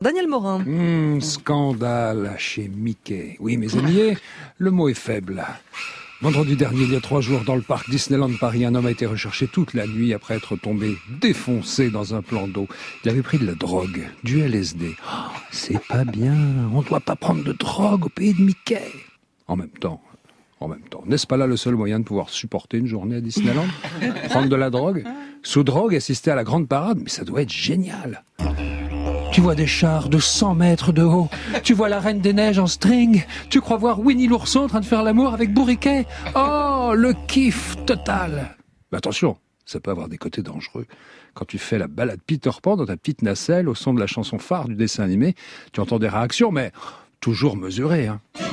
Daniel Morin. Scandale chez Mickey. Oui, mes amis, le mot est faible. Vendredi dernier, il y a 3 jours, dans le parc Disneyland Paris, un homme a été recherché toute la nuit après être tombé défoncé dans un plan d'eau. Il avait pris de la drogue, du LSD. Oh, c'est pas bien, on doit pas prendre de drogue au pays de Mickey. En même temps, n'est-ce pas là le seul moyen de pouvoir supporter une journée à Disneyland ? Prendre de la drogue ? Sous drogue, assister à la grande parade ? Mais ça doit être génial. Tu vois des chars de 100 mètres de haut. Tu vois la Reine des Neiges en string. Tu crois voir Winnie l'ourson en train de faire l'amour avec Bourriquet. Oh, le kiff total. Mais attention, ça peut avoir des côtés dangereux. Quand tu fais la balade Peter Pan dans ta petite nacelle au son de la chanson phare du dessin animé, tu entends des réactions, mais toujours mesurées.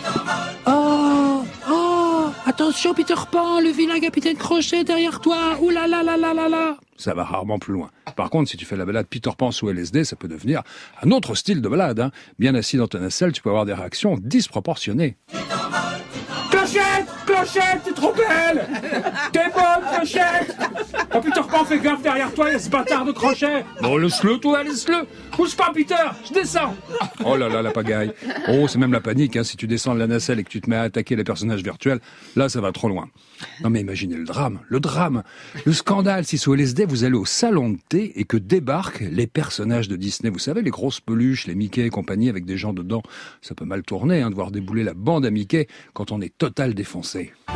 Attention Peter Pan, le vilain capitaine Crochet derrière toi. Ouh là là là là là là. Ça va rarement plus loin. Par contre, si tu fais la balade Peter Pan sous LSD, ça peut devenir un autre style de balade. Bien assis dans ta nacelle, tu peux avoir des réactions disproportionnées. Clochette, Clochette, t'es trop belle. T'es bonne, Clochette. Quand Peter Pan fait gaffe derrière toi, il y a ce bâtard de Crochet. Bon, laisse-le, toi, laisse-le. Bouge pas, Peter, je descends. Oh là là, la pagaille. Oh, c'est même la panique, si tu descends de la nacelle et que tu te mets à attaquer les personnages virtuels. Là, ça va trop loin. Non mais imaginez le drame, le scandale si sous LSD vous allez au salon de thé et que débarquent les personnages de Disney. Vous savez, les grosses peluches, les Mickey et compagnie avec des gens dedans. Ça peut mal tourner de voir débouler la bande à Mickey quand on est total défoncé. Oh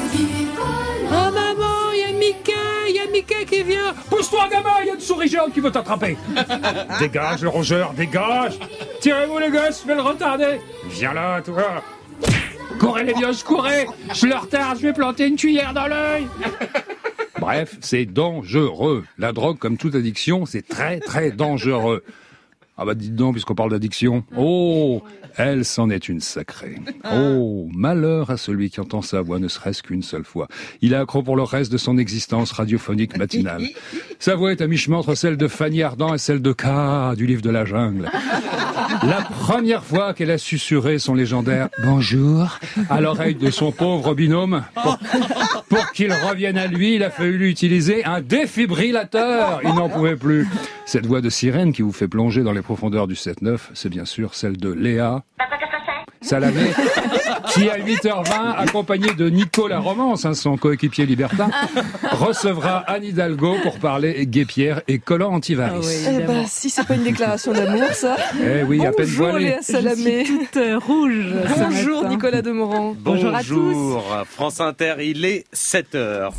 maman, il y a Mickey qui vient. Pousse-toi gamin, il y a une souris géante qui veut t'attraper. Dégage le rongeur, dégage. Tirez-vous les gosses, je vais le retarder. Viens là toi. Courez les vieux, courez. Je le retarde, je vais planter une cuillère dans l'œil. Bref, c'est dangereux. La drogue, comme toute addiction, c'est très très dangereux. Ah bah dites donc, puisqu'on parle d'addiction. Oh, elle s'en est une sacrée. Oh, malheur à celui qui entend sa voix ne serait-ce qu'une seule fois. Il est accro pour le reste de son existence radiophonique matinale. Sa voix est à mi-chemin entre celle de Fanny Ardant et celle de K du livre de la jungle. La première fois qu'elle a susurré son légendaire « Bonjour » à l'oreille de son pauvre binôme, pour qu'il revienne à lui, il a fallu utiliser un défibrillateur. Il n'en pouvait plus. Cette voix de sirène qui vous fait plonger dans les profondeurs du 7-9, c'est bien sûr celle de Léa Salamé, qui à 8h20, accompagné de Nico la Romance, son coéquipier libertin, recevra Anne Hidalgo pour parler guépière et collant antivirus. Si c'est pas une déclaration d'amour, ça. Eh oui, à peine voilée. Bonjour Léa Salamé. Je suis toute rouge. Bonjour Nicolas Demorand. Bonjour à tous. France Inter, il est 7h.